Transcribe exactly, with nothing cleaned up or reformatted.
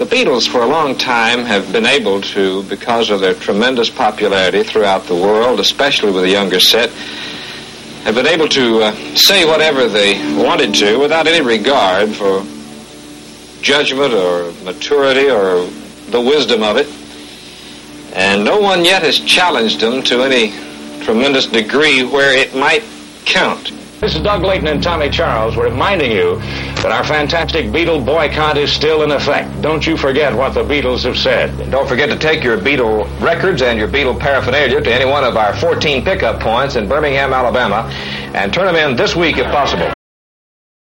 The Beatles, for a long time, have been able to, because of their tremendous popularity throughout the world, especially with the younger set, have been able to uh, say whatever they wanted to without any regard for judgment or maturity or the wisdom of it. And no one yet has challenged them to any tremendous degree where it might count. This is Doug Layton and Tommy Charles reminding you that our fantastic Beatle boycott is still in effect. Don't you forget what the Beatles have said. And don't forget to take your Beatle records and your Beatle paraphernalia to any one of our fourteen pickup points in Birmingham, Alabama, and turn them in this week if possible.